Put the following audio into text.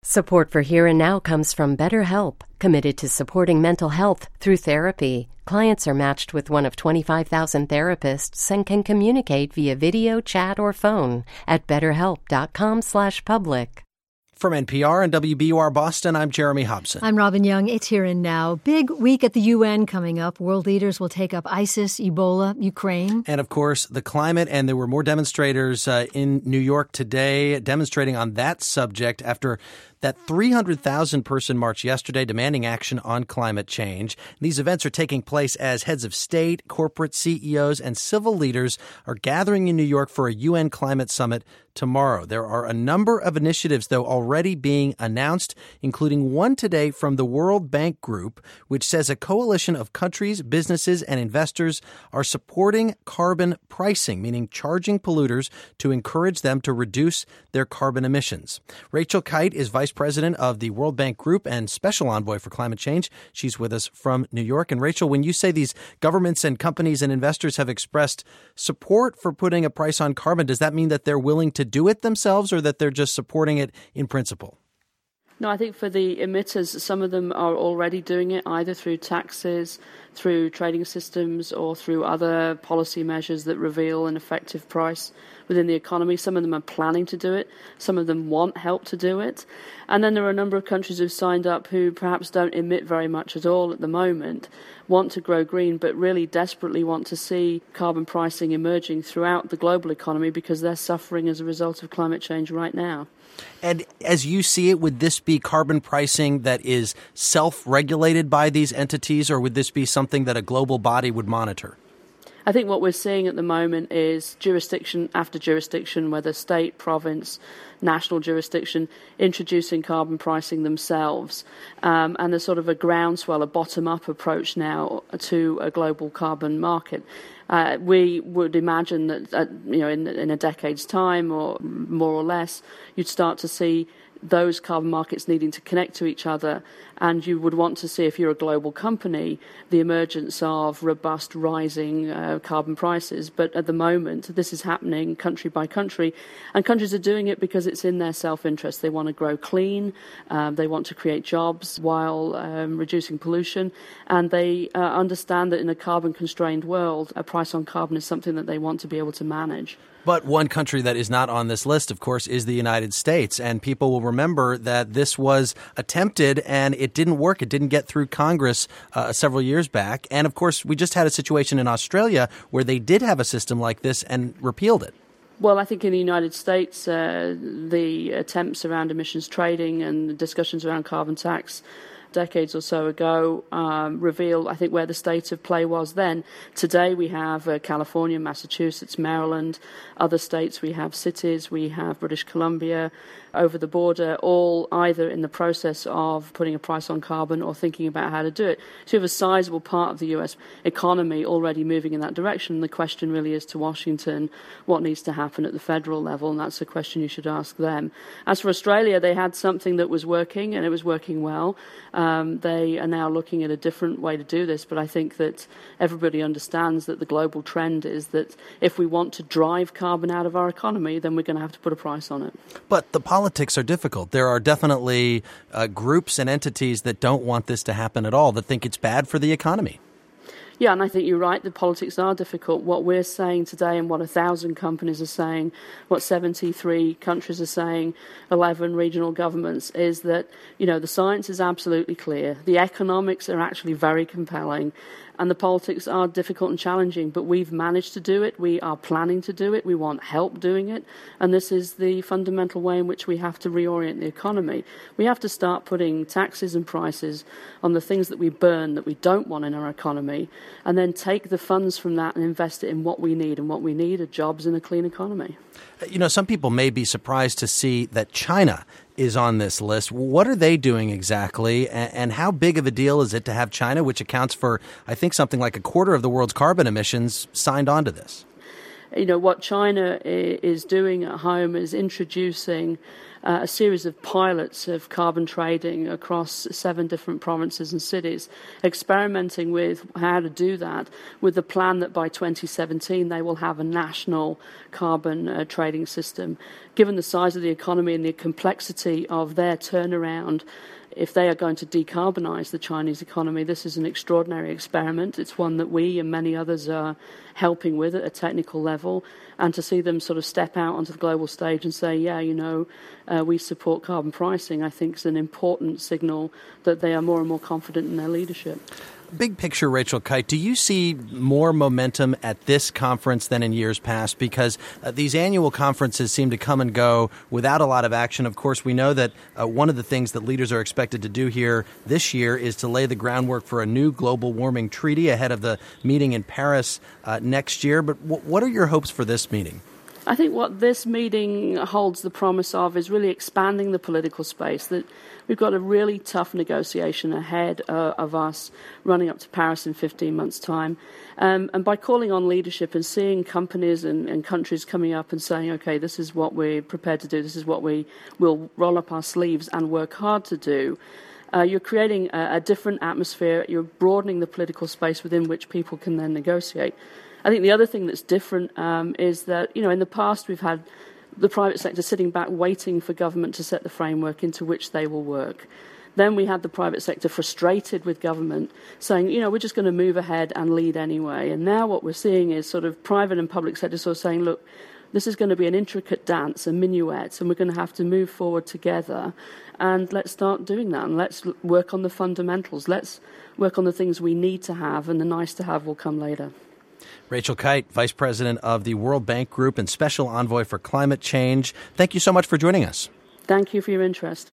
Support for Here and Now comes from BetterHelp, committed to supporting mental health through therapy. Clients are matched with one of 25,000 therapists and can communicate via video, chat, or phone at betterhelp.com/public. From NPR and WBUR Boston, I'm Jeremy Hobson. I'm Robin Young. It's Here and Now. Big week at the UN coming up. World leaders will take up ISIS, Ebola, Ukraine. And, of course, the climate. And there were more demonstrators in New York today demonstrating on that subject after that 300,000-person march yesterday demanding action on climate change. These events are taking place as heads of state, corporate CEOs, and civil leaders are gathering in New York for a UN climate summit tomorrow. There are a number of initiatives, though, already being announced, including one today from the World Bank Group, which says a coalition of countries, businesses, and investors are supporting carbon pricing, meaning charging polluters to encourage them to reduce their carbon emissions. Rachel Kyte is vice president of the World Bank Group and special envoy for climate change. She's with us from New York. And Rachel, when you say these governments and companies and investors have expressed support for putting a price on carbon, does that mean that they're willing to do it themselves or that they're just supporting it in principle? No, I think for the emitters, some of them are already doing it either through taxes, through trading systems, or through other policy measures that reveal an effective price within the economy. Some of them are planning to do it. Some of them want help to do it. And then there are a number of countries who've signed up who perhaps don't emit very much at all at the moment, want to grow green, but really desperately want to see carbon pricing emerging throughout the global economy because they're suffering as a result of climate change right now. And as you see it, would this be carbon pricing that is self-regulated by these entities, or would this be something that a global body would monitor? I think what we're seeing at the moment is jurisdiction after jurisdiction, whether state, province, national jurisdiction, introducing carbon pricing themselves. And there's sort of a groundswell, a bottom-up approach now to a global carbon market. We would imagine that, in a decade's time or more or less, you'd start to see those carbon markets needing to connect to each other, and you would want to see, if you're a global company, the emergence of robust rising carbon prices. But at the moment, this is happening country by country, and countries are doing it because it's in their self-interest. They want to grow clean, they want to create jobs while reducing pollution, and they understand that in a carbon-constrained world, a price on carbon is something that they want to be able to manage. But one country that is not on this list, of course, is the United States. And people will remember that this was attempted and it didn't work. It didn't get through Congress several years back. And, of course, we just had a situation in Australia where they did have a system like this and repealed it. Well, I think in the United States, the attempts around emissions trading and the discussions around carbon tax decades or so ago reveal, I think, where the state of play was then. Today we have California, Massachusetts, Maryland, other states. We have cities, we have British Columbia, over the border, all either in the process of putting a price on carbon or thinking about how to do it. So you have a sizable part of the US economy already moving in that direction. The question really is to Washington, what needs to happen at the federal level, and that's a question you should ask them. As for Australia, they had something that was working, and it was working well. They are now looking at a different way to do this, but I think that everybody understands that the global trend is that if we want to drive carbon out of our economy, then we're going to have to put a price on it. But the politics are difficult. There are definitely groups and entities that don't want this to happen at all, that think it's bad for the economy. Yeah, and I think you're right. The politics are difficult. What we're saying today and what 1,000 companies are saying, what 73 countries are saying, 11 regional governments, is that, the science is absolutely clear. The economics are actually very compelling. And the politics are difficult and challenging, but we've managed to do it. We are planning to do it. We want help doing it. And this is the fundamental way in which we have to reorient the economy. We have to start putting taxes and prices on the things that we burn, that we don't want in our economy, and then take the funds from that and invest it in what we need. And what we need are jobs in a clean economy. Some people may be surprised to see that China is on this list. What are they doing exactly? And how big of a deal is it to have China, which accounts for, I think, something like a quarter of the world's carbon emissions, signed on to this? What China is doing at home is introducing a series of pilots of carbon trading across 7 different provinces and cities, experimenting with how to do that, with the plan that by 2017 they will have a national carbon trading system. Given the size of the economy and the complexity of their turnaround, if they are going to decarbonize the Chinese economy, this is an extraordinary experiment. It's one that we and many others are helping with at a technical level. And to see them sort of step out onto the global stage and say, we support carbon pricing, I think is an important signal that they are more and more confident in their leadership. Big picture, Rachel Kyte, do you see more momentum at this conference than in years past? Because these annual conferences seem to come and go without a lot of action. Of course, we know that one of the things that leaders are expected to do here this year is to lay the groundwork for a new global warming treaty ahead of the meeting in Paris next year. But what are your hopes for this meeting? I think what this meeting holds the promise of is really expanding the political space, that we've got a really tough negotiation ahead of us running up to Paris in 15 months' time. And by calling on leadership and seeing companies and countries coming up and saying, okay, this is what we're prepared to do, this is what we will roll up our sleeves and work hard to do, you're creating a different atmosphere, you're broadening the political space within which people can then negotiate. I think the other thing that's different is that, in the past we've had the private sector sitting back waiting for government to set the framework into which they will work. Then we had the private sector frustrated with government saying, we're just going to move ahead and lead anyway. And now what we're seeing is sort of private and public sector sort of saying, look, this is going to be an intricate dance, a minuet, and we're going to have to move forward together. And let's start doing that. And let's work on the fundamentals. Let's work on the things we need to have, and the nice to have will come later. Rachel Kyte, Vice President of the World Bank Group and Special Envoy for Climate Change. Thank you so much for joining us. Thank you for your interest.